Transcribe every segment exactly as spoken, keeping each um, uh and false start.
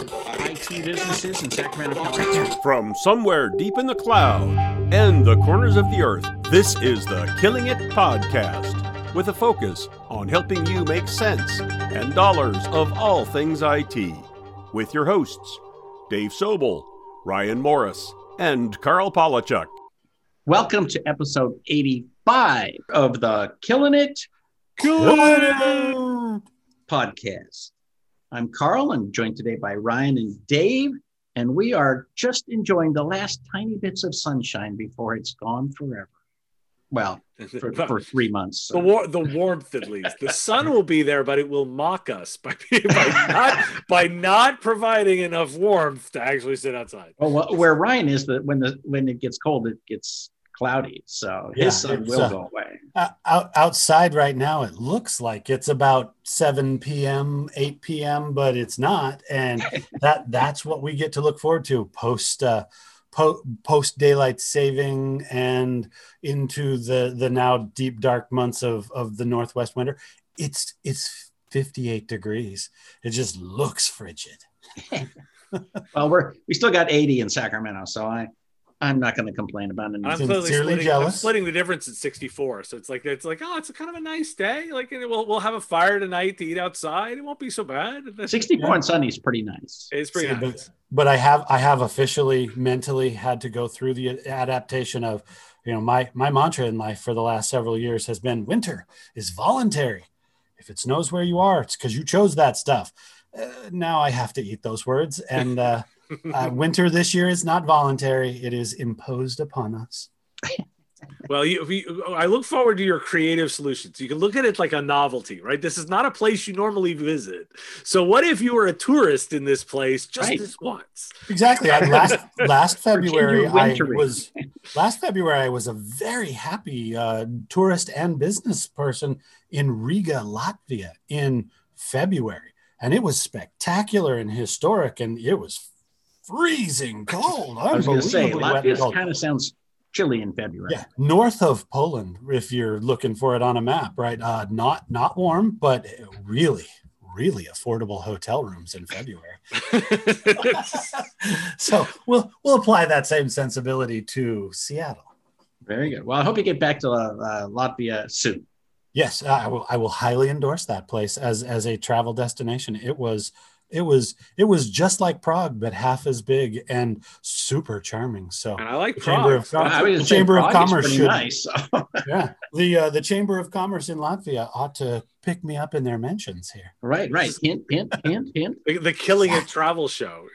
I T businesses in Sacramento, California. From somewhere deep in the cloud and the corners of the earth, this is the Killing It Podcast, with a focus on helping you make sense and dollars of all things I T. With your hosts, Dave Sobel, Ryan Morris, and Carl Polachuk. Welcome to episode eighty-five of the Killing It, Killing It Podcast. I'm Carl. I'm joined today by Ryan and Dave, and we are just enjoying the last tiny bits of sunshine before it's gone forever. Well, for, for three months. So. The, war- the warmth, at least. The sun will be there, but it will mock us by, by, not, by not providing enough warmth to actually sit outside. Well, where Ryan is, that when the when it gets cold, it gets cloudy, so his yeah, sun will uh, go away. Uh, out, outside right now, it looks like it's about seven p.m., eight p.m., but it's not, and that that's what we get to look forward to post uh, po- post daylight saving and into the the now deep dark months of of the Northwest winter. It's it's fifty-eight degrees. It just looks frigid. Well, we're we still got eighty in Sacramento, so I. I'm not going to complain about it. I'm clearly splitting, I'm splitting the difference at sixty-four. So it's like it's like oh, it's a kind of a nice day. Like we'll we'll have a fire tonight to eat outside. It won't be so bad. sixty-four on Sunday is pretty nice. It's pretty See, nice. But, but I have I have officially mentally had to go through the adaptation of, you know, my my mantra in life for the last several years has been winter is voluntary. If it snows where you are, it's because you chose that stuff. Uh, now I have to eat those words and. Uh, Uh, winter this year is not voluntary. It is imposed upon us. Well, you, you, I look forward to your creative solutions. You can look at it like a novelty, right? This is not a place you normally visit. So what if you were a tourist in this place just right. this once? Exactly. I, last last February, I was last February I was a very happy uh, tourist and business person in Riga, Latvia in February. And it was spectacular and historic, and it was freezing cold. I was going to say, Latvia kind of sounds chilly in February. Yeah, north of Poland, if you're looking for it on a map, right? Uh, not not warm, but really, really affordable hotel rooms in February. So we'll we'll apply that same sensibility to Seattle. Very good. Well, I hope you get back to uh, Latvia soon. Yes, I will. I will highly endorse that place as as a travel destination. It was. It was it was just like Prague, but half as big and super charming. So, and I like the Prague. Chamber of, Com- I the Chamber of Commerce should, nice, so. yeah, the uh, the Chamber of Commerce in Latvia ought to pick me up in their mentions here. Right, right. Hint, hint, hint, hint. The, the Killing It travel show.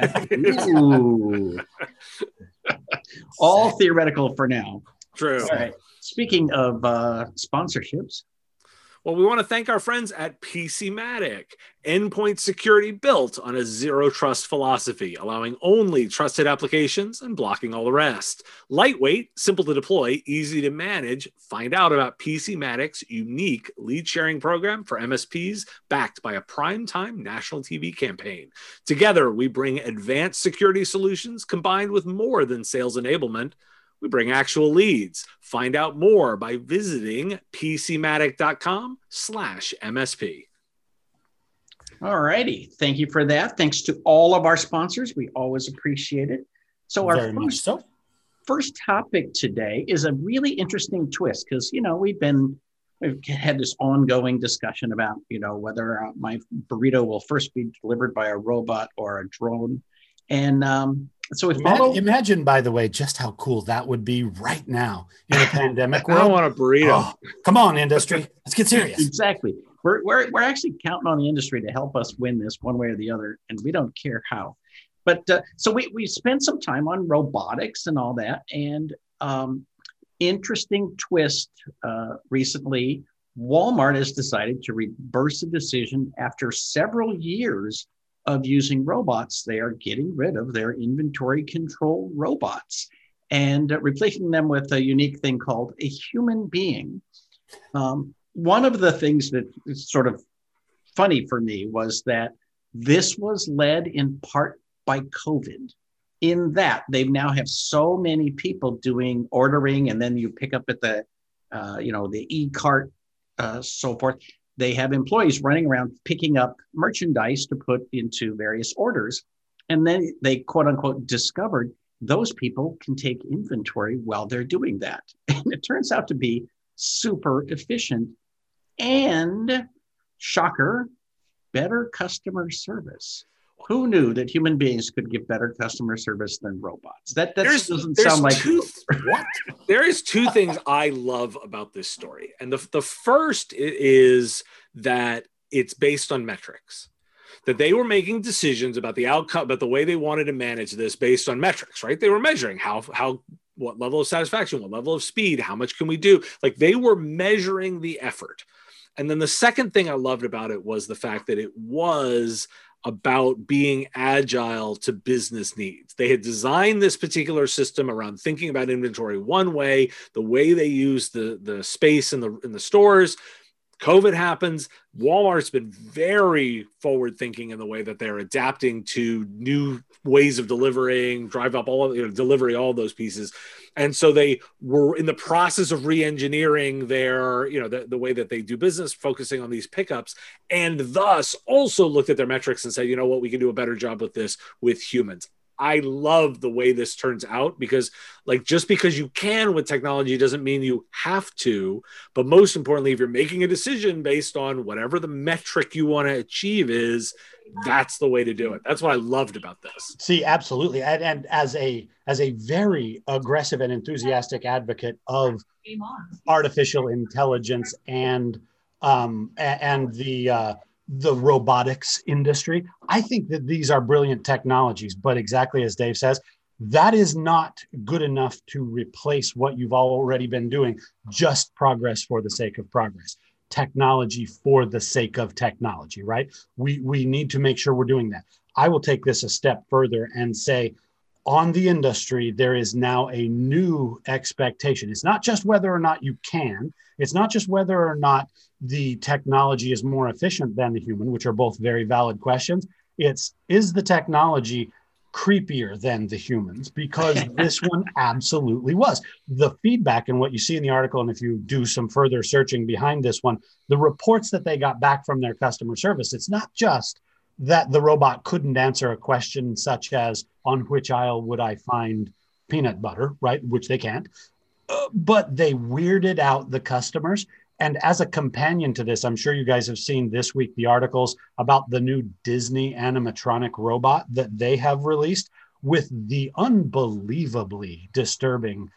Ooh. All theoretical for now. True. All right. Speaking of uh, sponsorships. Well, we want to thank our friends at PCmatic, endpoint security built on a zero trust philosophy, allowing only trusted applications and blocking all the rest. Lightweight, simple to deploy, easy to manage. Find out about PCmatic's unique lead sharing program for M S Ps backed by a primetime national T V campaign. Together, we bring advanced security solutions combined with more than sales enablement. We bring actual leads. Find out more by visiting PCmatic.com slash MSP. All righty. Thank you for that. Thanks to all of our sponsors. We always appreciate it. So our Very first, so. first topic today is a really interesting twist because, you know, we've been, we've had this ongoing discussion about, you know, whether uh, my burrito will first be delivered by a robot or a drone. And, um, So we follow. Imagine, imagine, by the way, just how cool that would be right now in a pandemic I world. don't want a burrito. Oh, come on, industry. Let's get serious. Exactly. We're, we're, we're actually counting on the industry to help us win this one way or the other, and we don't care how. But uh, so we, we spent some time on robotics and all that. And um, interesting twist uh, recently, Walmart has decided to reverse a decision after several years of using robots. They are getting rid of their inventory control robots and uh, replacing them with a unique thing called a human being. Um, one of the things that is sort of funny for me was that this was led in part by COVID, in that they now have so many people doing ordering, and then you pick up at the, uh, you know, the e-cart, uh, so forth, they have employees running around picking up merchandise to put into various orders. And then they, quote unquote, discovered those people can take inventory while they're doing that. And it turns out to be super efficient and, shocker, better customer service. Who knew that human beings could give better customer service than robots? That, that there's, doesn't there's sound like two, what? There is two things I love about this story. And the, the first is that it's based on metrics, that they were making decisions about the outcome, about the way they wanted to manage this based on metrics, right? They were measuring how, how, what level of satisfaction, what level of speed, how much can we do? Like they were measuring the effort. And then the second thing I loved about it was the fact that it was about being agile to business needs. They had designed this particular system around thinking about inventory one way, the way they use the, the space in the, in the stores. COVID happens. Walmart's been very forward thinking in the way that they're adapting to new ways of delivering, drive up all of you know, delivery, all those pieces. And so they were in the process of re-engineering their, you know, the, the way that they do business, focusing on these pickups, and thus also looked at their metrics and said, you know what, we can do a better job with this with humans. I love the way this turns out because, like, just because you can with technology doesn't mean you have to. But most importantly, if you're making a decision based on whatever the metric you want to achieve is, that's the way to do it. That's what I loved about this. See, absolutely. And, and as a as a very aggressive and enthusiastic advocate of artificial intelligence and um, and the uh, the robotics industry, I think that these are brilliant technologies. But exactly as Dave says, that is not good enough to replace what you've already been doing, just progress for the sake of progress. Technology for the sake of technology, right? We we need to make sure we're doing that. I will take this a step further and say, on the industry, there is now a new expectation. It's not just whether or not you can, it's not just whether or not the technology is more efficient than the human, which are both very valid questions. It's, is the technology creepier than the humans? Because this one absolutely was. The feedback and what you see in the article, and if you do some further searching behind this one, the reports that they got back from their customer service, it's not just that the robot couldn't answer a question such as, on which aisle would I find peanut butter, right? Which they can't, uh, but they weirded out the customers. And as a companion to this, I'm sure you guys have seen this week the articles about the new Disney animatronic robot that they have released with the unbelievably disturbing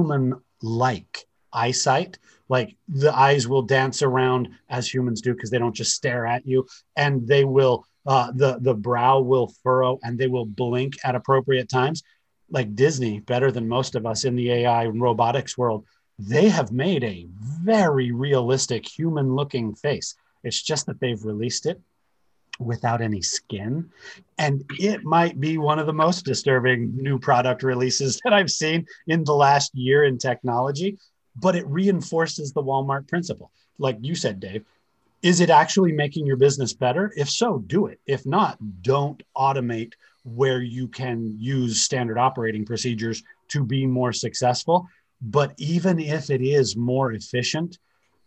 human-like eyesight. Like the eyes will dance around as humans do because they don't just stare at you, and they will, uh, the, the brow will furrow and they will blink at appropriate times. Like Disney, better than most of us in the A I and robotics world, they have made a very realistic human looking face. It's just that they've released it without any skin. And it might be one of the most disturbing new product releases that I've seen in the last year in technology, but it reinforces the Walmart principle. Like you said, Dave, is it actually making your business better? If so, do it. If not, don't automate where you can use standard operating procedures to be more successful. But even if it is more efficient,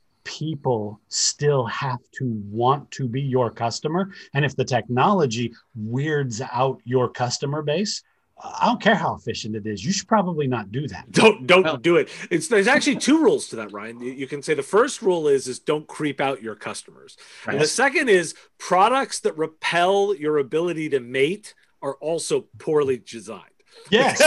people still have to want to be your customer. And if the technology weirds out your customer base, I don't care how efficient it is, you should probably not do that. Don't don't well, do it. It's there's actually two rules to that, Ryan. You, you can say the first rule is is don't creep out your customers. Right. And the second is products that repel your ability to mate are also poorly designed. Yes.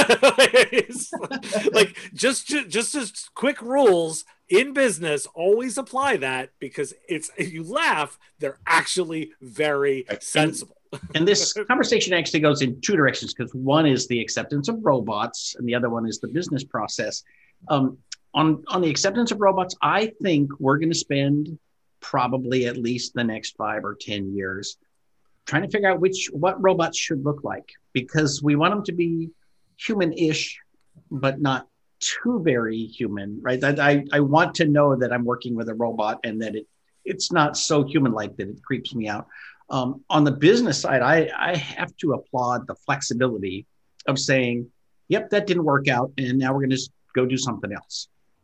Like just just as quick rules in business, always apply that, because it's, if you laugh, they're actually very sensible. And, and this conversation actually goes in two directions, because one is the acceptance of robots and the other one is the business process. Um, on, on the acceptance of robots, I think we're going to spend probably at least the next five or ten years trying to figure out which what robots should look like, because we want them to be human-ish, but not too very human, right? That I, I want to know that I'm working with a robot and that it it's not so human-like that it creeps me out. Um, on the business side, I, I have to applaud the flexibility of saying, yep, that didn't work out, and now we're going to go do something else.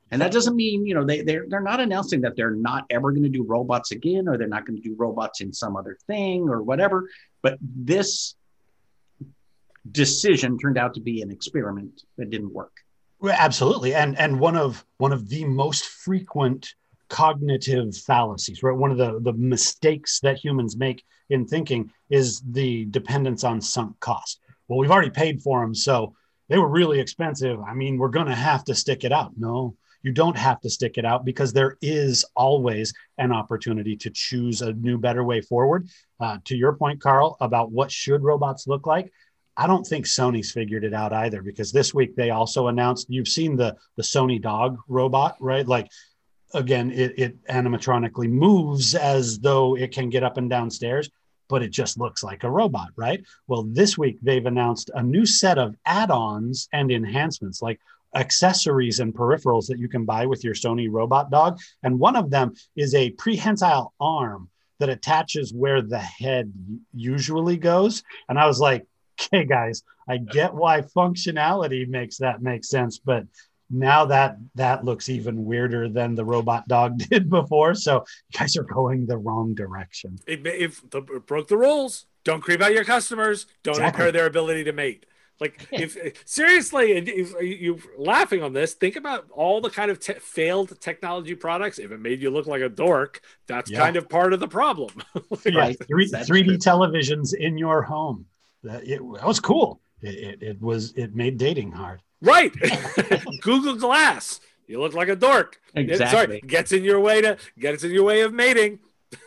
And that doesn't mean, you know, they, they're, they're not announcing that they're not ever going to do robots again, or they're not going to do robots in some other thing or whatever. But this decision turned out to be an experiment that didn't work. Well, absolutely. And and one of one of the most frequent cognitive fallacies, right? One of the, the mistakes that humans make in thinking is the dependence on sunk cost. Well, we've already paid for them, so they were really expensive. I mean, we're going to have to stick it out. No, you don't have to stick it out, because there is always an opportunity to choose a new, better way forward. Uh, to your point, Carl, about what should robots look like, I don't think Sony's figured it out either, because this week they also announced, you've seen the, the Sony dog robot, right? Like, again, it, it animatronically moves as though it can get up and down stairs, but it just looks like a robot, right? Well, this week they've announced a new set of add-ons and enhancements, like accessories and peripherals that you can buy with your Sony robot dog. And one of them is a prehensile arm that attaches where the head usually goes. And I was like, okay, guys, I get why functionality makes that make sense, but now that that looks even weirder than the robot dog did before. So you guys are going the wrong direction. It, if the, it broke the rules, don't creep out your customers, don't Exactly. impair their ability to mate. Like, if seriously, if you're laughing on this, think about all the kind of te- failed technology products. If it made you look like a dork, that's Yeah. kind of part of the problem. Yeah, Right. three, That's 3D true. televisions in your home. That, it, that was cool. It, it, it was. It made dating hard. Right. Google Glass. You look like a dork. Exactly. Sorry, gets in your way to gets in your way of mating.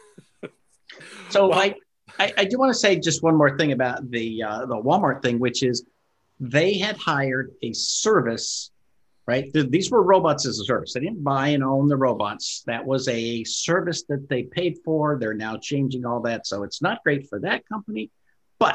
So Well- I, I, I do want to say just one more thing about the uh, the Walmart thing, which is they had hired a service, right? Th- These were robots as a service. They didn't buy and own the robots. That was a service that they paid for. They're now changing all that. So it's not great for that company. But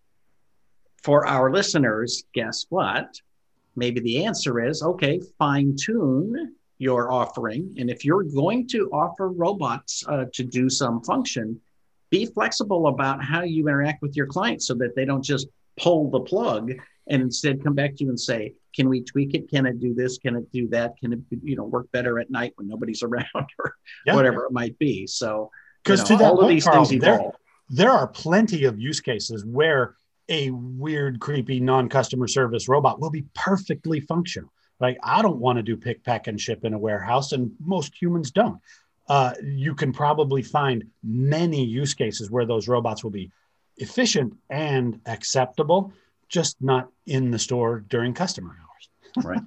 for our listeners, guess what? Maybe the answer is, okay, fine tune your offering. And if you're going to offer robots uh, to do some function, be flexible about how you interact with your clients so that they don't just pull the plug and instead come back to you and say, can we tweak it? Can it do this? Can it do that? Can it, you know, work better at night when nobody's around, or Yeah. whatever it might be? So, Because you know, to that all of point, these Carl, things there, evolve. there are plenty of use cases where a weird, creepy, non-customer service robot will be perfectly functional. Like, I don't want to do pick, pack, and ship in a warehouse, and most humans don't. Uh, you can probably find many use cases where those robots will be efficient and acceptable, just not in the store during customer hours. Right.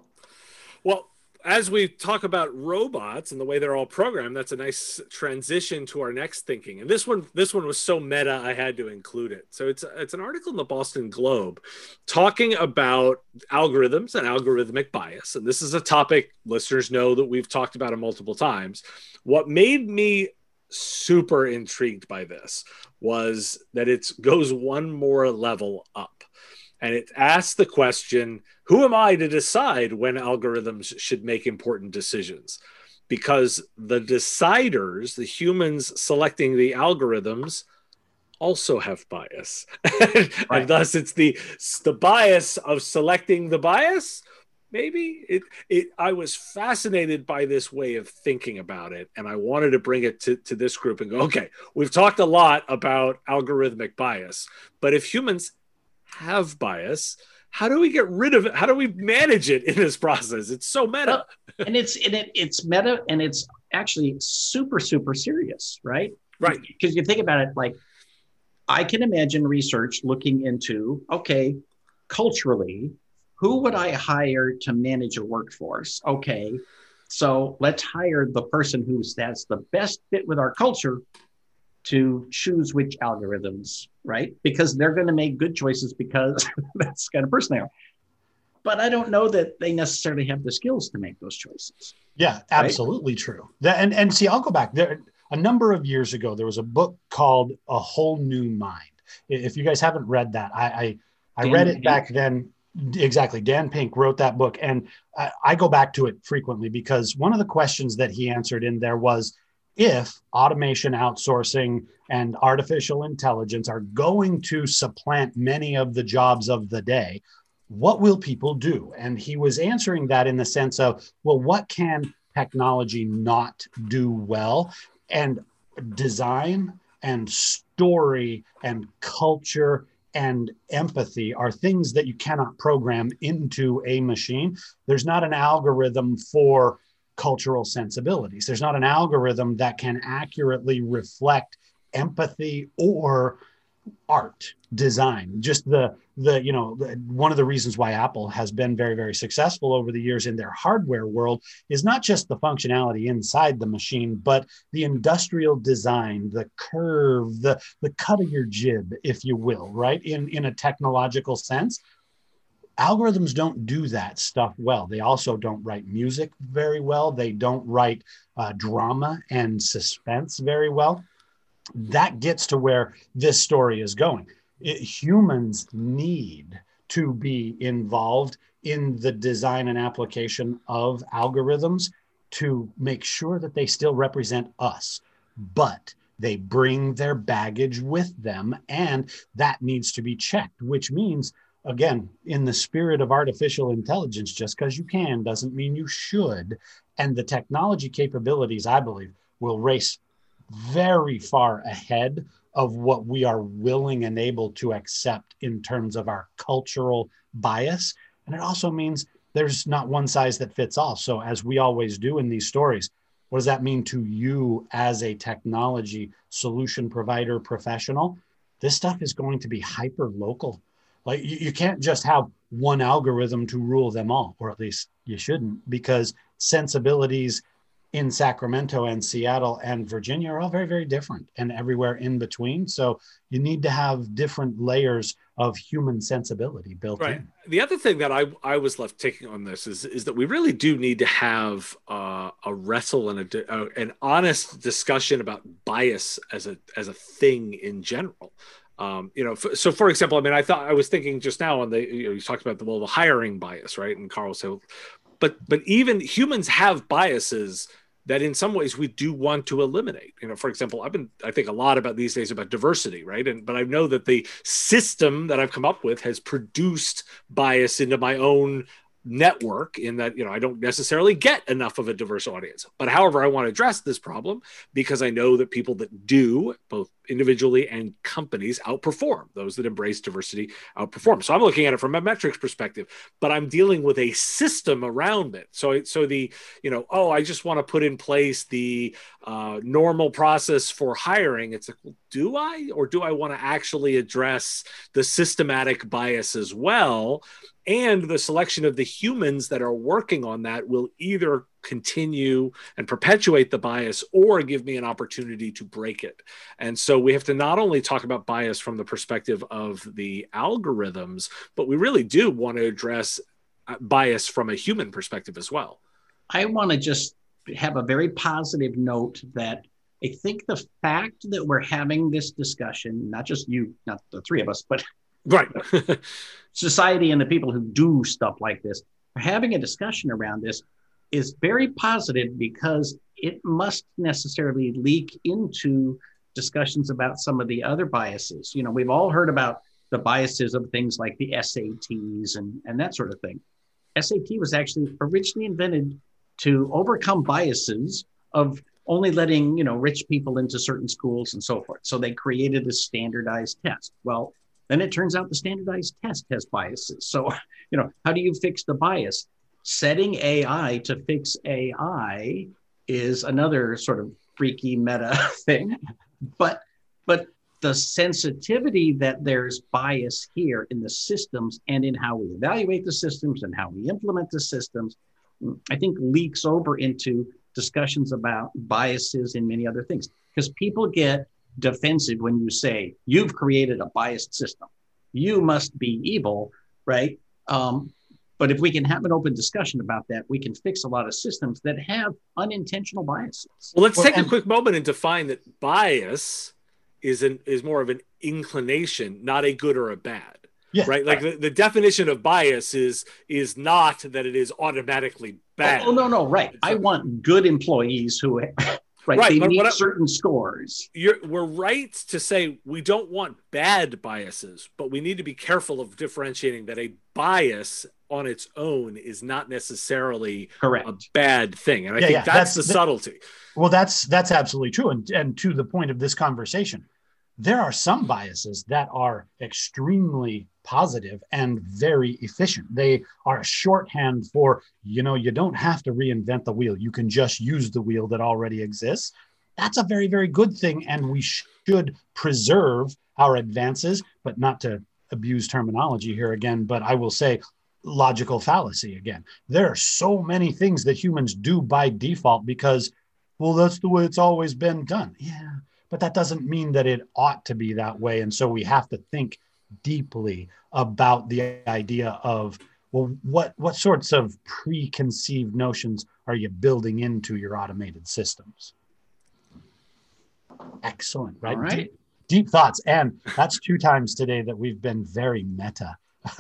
Well, as we talk about robots and the way they're all programmed, that's a nice transition to our next thinking. And this one, this one was so meta, I had to include it. So it's it's an article in the Boston Globe talking about algorithms and algorithmic bias. And this is a topic listeners know that we've talked about it multiple times. What made me super intrigued by this was that it goes one more level up. And it asks the question, who am I to decide when algorithms should make important decisions? Because the deciders, the humans selecting the algorithms, also have bias. Right. And thus it's the, it's the bias of selecting the bias. Maybe it, it, I was fascinated by this way of thinking about it. And I wanted to bring it to, to this group and go, okay, we've talked a lot about algorithmic bias, but if humans have bias, how do we get rid of it? How do we manage it in this process? It's so meta. Well, and it's and it, it's meta, and it's actually super, super serious, right? Right. Because you think about it, like, I can imagine research looking into, okay, culturally, who would I hire to manage a workforce? Okay, so let's hire the person who has the best fit with our culture to choose which algorithms, right? Because they're going to make good choices because that's the kind of person they are. But I don't know that they necessarily have the skills to make those choices. Yeah, absolutely right? True. That, and, and see, I'll go back there. A number of years ago, there was a book called A Whole New Mind. If you guys haven't read that, I I, I read it Pink. back then. Exactly. Dan Pink wrote that book. And I, I go back to it frequently because one of the questions that he answered in there was, if automation, outsourcing, and artificial intelligence are going to supplant many of the jobs of the day, what will people do? And he was answering that in the sense of, well, what can technology not do well? And design and story and culture and empathy are things that you cannot program into a machine. There's not an algorithm for cultural sensibilities. There's not an algorithm that can accurately reflect empathy or art, design. Just the, the you know, the, one of the reasons why Apple has been very, very successful over the years in their hardware world is not just the functionality inside the machine, but the industrial design, the curve, the, the cut of your jib, if you will, right? In, in a technological sense. Algorithms don't do that stuff well. They also don't write music very well. They don't write uh, drama and suspense very well. That gets to where this story is going. It, humans need to be involved in the design and application of algorithms to make sure that they still represent us, but they bring their baggage with them, and that needs to be checked, which means, again, in the spirit of artificial intelligence, just because you can doesn't mean you should. And the technology capabilities, I believe, will race very far ahead of what we are willing and able to accept in terms of our cultural bias. And it also means there's not one size that fits all. So as we always do in these stories, what does that mean to you as a technology solution provider professional? This stuff is going to be hyper local. Like you, you can't just have one algorithm to rule them all, or at least you shouldn't, because sensibilities in Sacramento and Seattle and Virginia are all very, very different, and everywhere in between. So you need to have different layers of human sensibility built right. in. The other thing that I, I was left taking on this is, is that we really do need to have uh, a wrestle and a, uh, an honest discussion about bias as a, as a thing in general. Um, you know, f- so for example, I mean, I thought I was thinking just now on the, you know, you talked about the, well, the hiring bias, right? And Carl said, but, but even humans have biases that in some ways we do want to eliminate. You know, for example, I've been, I think a lot about these days about diversity, right? And, but I know that the system that I've come up with has produced bias into my own network in that, you know, I don't necessarily get enough of a diverse audience. But however, I want to address this problem because I know that people that do, both individually and companies, outperform. Those that embrace diversity outperform. So I'm looking at it from a metrics perspective, but I'm dealing with a system around it. So, so the, you know, oh, I just want to put in place the uh, normal process for hiring. It's like, well, do I, or do I want to actually address the systematic bias as well? And the selection of the humans that are working on that will either continue and perpetuate the bias or give me an opportunity to break it. And so we have to not only talk about bias from the perspective of the algorithms, but we really do want to address bias from a human perspective as well. I want to just have a very positive note that I think the fact that we're having this discussion, not just you, not the three of us, but right. society and the people who do stuff like this are having a discussion around this is very positive, because it must necessarily leak into discussions about some of the other biases. You know, we've all heard about the biases of things like the S A Ts and, and that sort of thing. S A T was actually originally invented to overcome biases of only letting, you know, rich people into certain schools and so forth. So they created a standardized test. Well, then it turns out the standardized test has biases. So, you know, how do you fix the bias? Setting A I to fix A I is another sort of freaky meta thing. But, but the sensitivity that there's bias here in the systems and in how we evaluate the systems and how we implement the systems, I think leaks over into discussions about biases in many other things. Because people get defensive when you say, you've created a biased system. You must be evil, right? Um, but if we can have an open discussion about that, we can fix a lot of systems that have unintentional biases. Well, let's Well, take and- a quick moment and define that bias is an is more of an inclination, not a good or a bad. Yeah. Right? Like the, the definition of bias is is not that it is automatically bad. Oh, oh no, no, right. I want good employees who right? Right, They but meet what I- certain scores. You're, we're right to say we don't want bad biases, but we need to be careful of differentiating that a bias on its own is not necessarily Correct. a bad thing. And I Yeah, think yeah, that's, that's the the- subtlety. Well, that's that's absolutely true. And, and to the point of this conversation, there are some biases that are extremely positive and very efficient. They are a shorthand for, you know, you don't have to reinvent the wheel. You can just use the wheel that already exists. That's a very, very good thing. And we should preserve our advances, but not to abuse terminology here again, but I will say logical fallacy again. There are so many things that humans do by default because, well, that's the way it's always been done. Yeah, but that doesn't mean that it ought to be that way. And so we have to think deeply about the idea of, well, what, what sorts of preconceived notions are you building into your automated systems? Excellent, right? All right. Deep, deep thoughts. And that's two times today that we've been very meta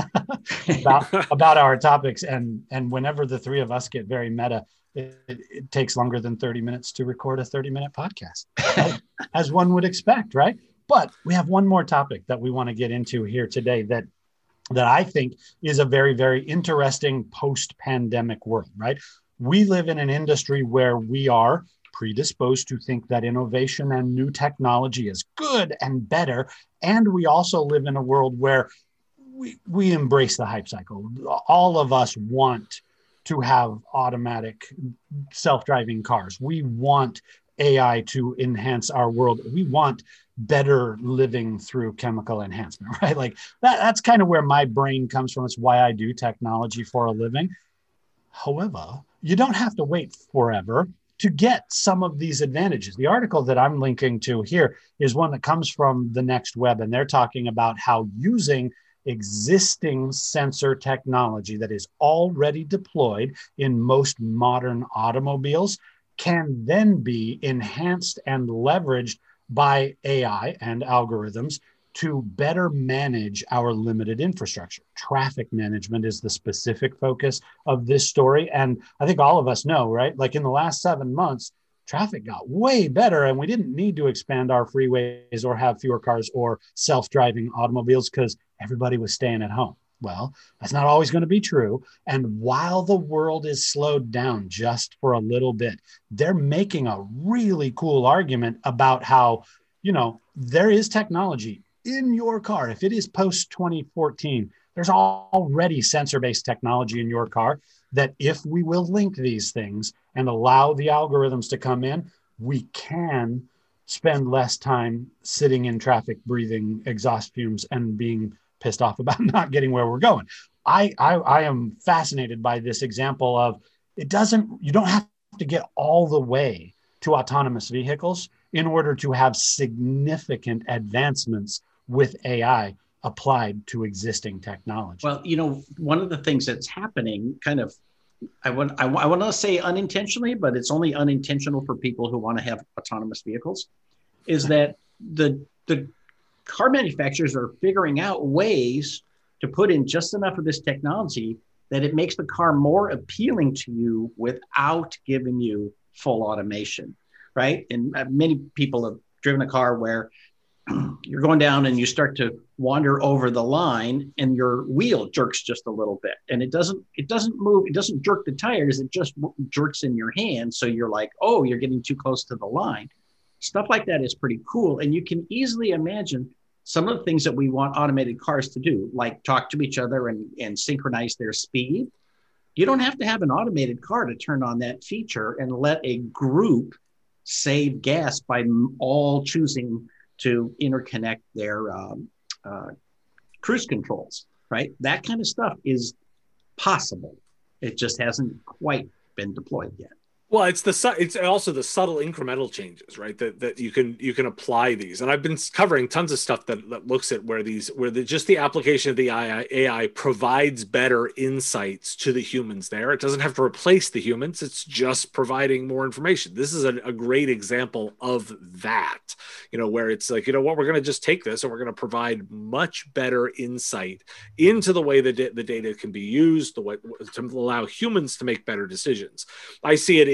about, about our topics. And, and whenever the three of us get very meta, it, it, it takes longer than thirty minutes to record a thirty minute podcast, as, as one would expect, right? But we have one more topic that we want to get into here today that that I think is a very, very interesting post-pandemic world, right? We live in an industry where we are predisposed to think that innovation and new technology is good and better. And we also live in a world where we, we embrace the hype cycle. All of us want to have automatic self-driving cars. We want A I to enhance our world. We want better living through chemical enhancement, right? Like that, that's kind of where my brain comes from. It's why I do technology for a living. However, you don't have to wait forever to get some of these advantages. The article that I'm linking to here is one that comes from the Next Web, and they're talking about how using existing sensor technology that is already deployed in most modern automobiles can then be enhanced and leveraged by A I and algorithms to better manage our limited infrastructure. Traffic management is the specific focus of this story. And I think all of us know, right? Like in the last seven months, traffic got way better and we didn't need to expand our freeways or have fewer cars or self-driving automobiles because everybody was staying at home. Well, that's not always going to be true. And while the world is slowed down just for a little bit, they're making a really cool argument about how, you know, there is technology in your car. If it is post twenty fourteen, there's already sensor-based technology in your car that if we will link these things and allow the algorithms to come in, we can spend less time sitting in traffic, breathing exhaust fumes and being pissed off about not getting where we're going. I, I, I am fascinated by this example of it doesn't, you don't have to get all the way to autonomous vehicles in order to have significant advancements with A I applied to existing technology. Well, you know, one of the things that's happening kind of, I want, I, I want to say unintentionally, but it's only unintentional for people who want to have autonomous vehicles, is that the, the car manufacturers are figuring out ways to put in just enough of this technology that it makes the car more appealing to you without giving you full automation, right? And many people have driven a car where you're going down and you start to wander over the line and your wheel jerks just a little bit and it doesn't, it doesn't move. It doesn't jerk the tires. It just jerks in your hand. So you're like, oh, you're getting too close to the line. Stuff like that is pretty cool. And you can easily imagine some of the things that we want automated cars to do, like talk to each other and, and synchronize their speed. You don't have to have an automated car to turn on that feature and let a group save gas by all choosing to interconnect their um, uh, cruise controls, right? That kind of stuff is possible. It just hasn't quite been deployed yet. Well, it's the su- it's also the subtle incremental changes, right? That that you can you can apply these, and I've been covering tons of stuff that, that looks at where these where the, just the application of the A I provides better insights to the humans. There, it doesn't have to replace the humans; it's just providing more information. This is a, a great example of that, you know, where it's like, you know what, we're going to just take this and we're going to provide much better insight into the way that the data can be used, the way to allow humans to make better decisions. I see it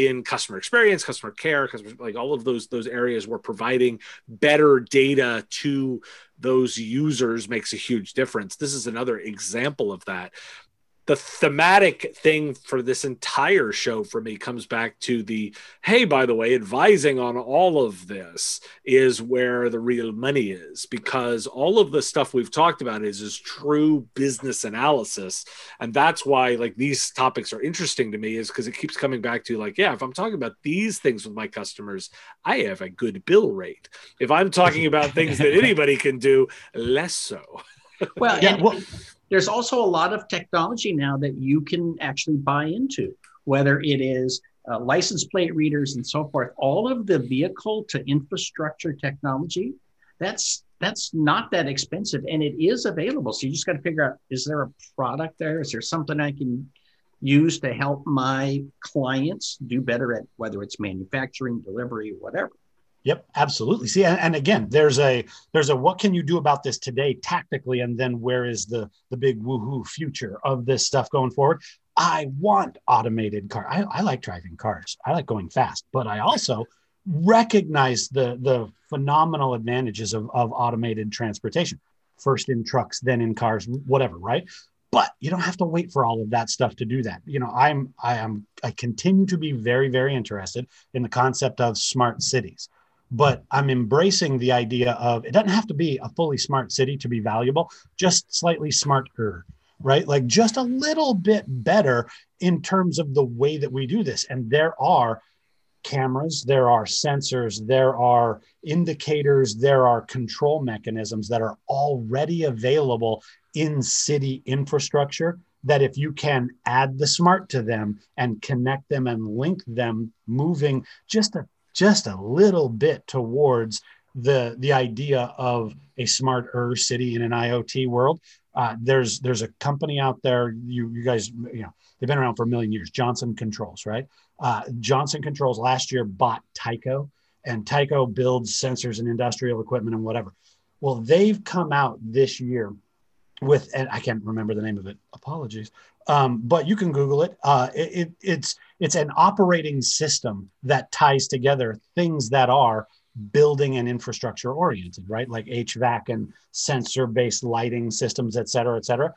in customer experience, customer care, customer, like all of those, those areas where providing better data to those users makes a huge difference. This is another example of that. The thematic thing for this entire show for me comes back to the, hey, by the way, advising on all of this is where the real money is, because all of the stuff we've talked about is, is true business analysis. And that's why like these topics are interesting to me, is because it keeps coming back to like, yeah, if I'm talking about these things with my customers, I have a good bill rate. If I'm talking about things that anybody can do, less so. Well, yeah, and well, there's also a lot of technology now that you can actually buy into, whether it is uh, license plate readers and so forth. All of the vehicle to infrastructure technology, that's that's not that expensive, and it is available. So you just got to figure out, is there a product there? Is there something I can use to help my clients do better at, whether it's manufacturing, delivery, whatever? Yep, absolutely. See, and, and again, there's a there's a what can you do about this today tactically, and then where is the the big woohoo future of this stuff going forward? I want automated car. I, I like driving cars. I like going fast, but I also recognize the the phenomenal advantages of, of automated transportation. First in trucks, then in cars, whatever, right? But you don't have to wait for all of that stuff to do that. You know, I'm I am I continue to be very, very interested in the concept of smart cities. But I'm embracing the idea of it doesn't have to be a fully smart city to be valuable, just slightly smarter, right? Like just a little bit better in terms of the way that we do this. And there are cameras, there are sensors, there are indicators, there are control mechanisms that are already available in city infrastructure, that if you can add the smart to them and connect them and link them, moving just a just a little bit towards the, the idea of a smarter city in an IoT world. Uh, there's there's a company out there, you you guys, you know, they've been around for a million years, Johnson Controls, right? Uh, Johnson Controls last year bought Tyco, and Tyco builds sensors and industrial equipment and whatever. Well, they've come out this year with, and I can't remember the name of it, apologies, um, but you can Google it. Uh, it, it. It's it's an operating system that ties together things that are building and infrastructure oriented, right? Like H V A C and sensor-based lighting systems, et cetera, et cetera.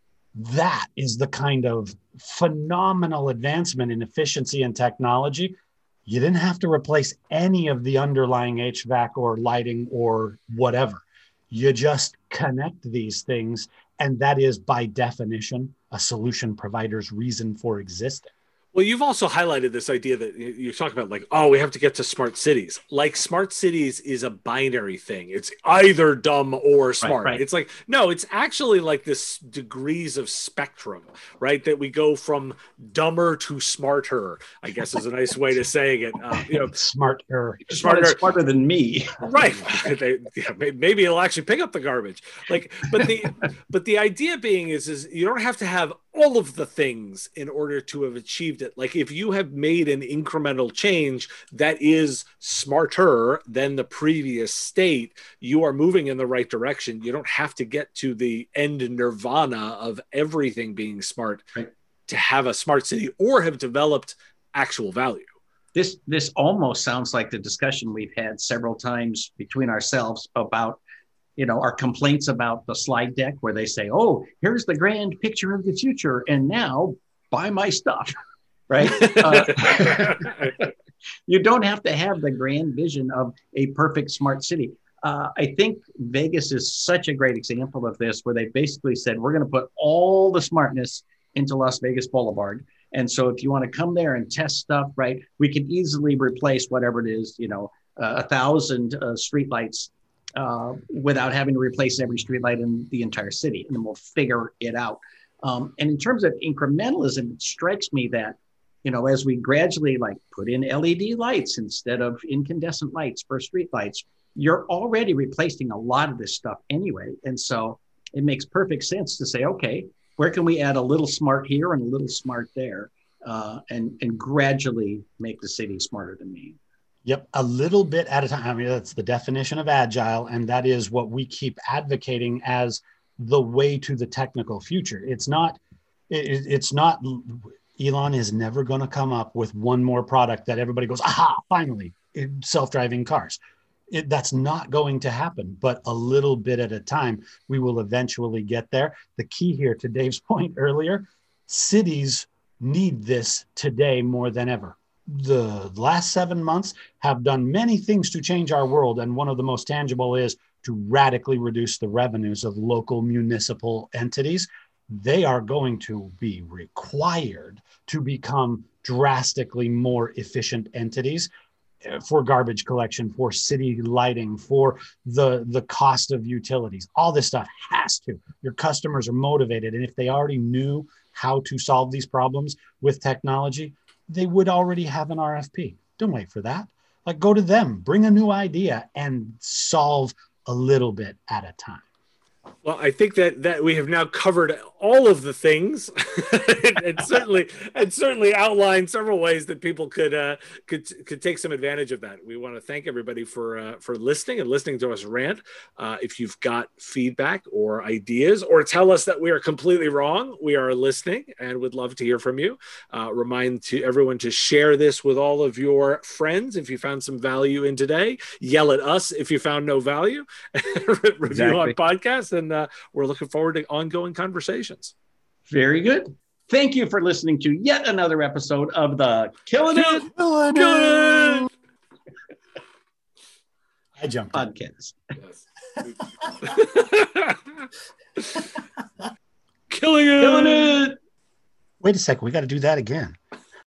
That is the kind of phenomenal advancement in efficiency and technology. You didn't have to replace any of the underlying H V A C or lighting or whatever. You just connect these things, and that is by definition a solution provider's reason for existing. Well, you've also highlighted this idea that you're talking about, like, oh, we have to get to smart cities. Like, smart cities is a binary thing. It's either dumb or smart. Right, right. It's like, no, it's actually like this degrees of spectrum, right? That we go from dumber to smarter, I guess is a nice way to saying it. Uh, you know, smarter, smarter, smarter than me. Right. They, yeah, maybe it'll actually pick up the garbage. Like, but the but the idea being is, is you don't have to have all of the things in order to have achieved it. Like, if you have made an incremental change that is smarter than the previous state, you are moving in the right direction. You don't have to get to the end nirvana of everything being smart, right, to have a smart city or have developed actual value. This this almost sounds like the discussion we've had several times between ourselves about, you know, our complaints about the slide deck where they say, oh, here's the grand picture of the future, and now buy my stuff, right? Uh, you don't have to have the grand vision of a perfect smart city. Uh, I think Vegas is such a great example of this, where they basically said, we're going to put all the smartness into Las Vegas Boulevard. And so if you want to come there and test stuff, right, we can easily replace whatever it is, you know, uh, a thousand uh, streetlights uh, without having to replace every streetlight in the entire city. And then we'll figure it out. Um, and in terms of incrementalism, it strikes me that, you know, as we gradually like put in L E D lights instead of incandescent lights for streetlights, you're already replacing a lot of this stuff anyway. And so it makes perfect sense to say, okay, where can we add a little smart here and a little smart there, uh, and, and gradually make the city smarter than me? Yep, a little bit at a time. I mean, that's the definition of agile, and that is what we keep advocating as the way to the technical future. It's not, it, it's not Elon is never going to come up with one more product that everybody goes, aha, finally, self-driving cars. It, that's not going to happen, but a little bit at a time, we will eventually get there. The key here, to Dave's point earlier, cities need this today more than ever. The last seven months have done many things to change our world, and one of the most tangible is to radically reduce the revenues of local municipal entities. They are going to be required to become drastically more efficient entities for garbage collection, for city lighting, for the, the cost of utilities. All this stuff has to. Your customers are motivated. And if they already knew how to solve these problems with technology, they would already have an R F P. Don't wait for that. Like, go to them, bring a new idea, and solve a little bit at a time. Well, I think that that we have now covered all of the things, and, and certainly and certainly outlined several ways that people could uh, could could take some advantage of that. We want to thank everybody for uh, for listening and listening to us rant. Uh, if you've got feedback or ideas, or tell us that we are completely wrong, we are listening and would love to hear from you. Uh, remind to everyone to share this with all of your friends if you found some value in today. Yell at us if you found no value. Review Exactly. on podcasts, and uh, we're looking forward to ongoing conversations. Very good. Thank you for listening to yet another episode of the Killing It Killing Killing it! I jumped in. podcast. Yes. Killing it! Killing It. Wait a second. We got to do that again.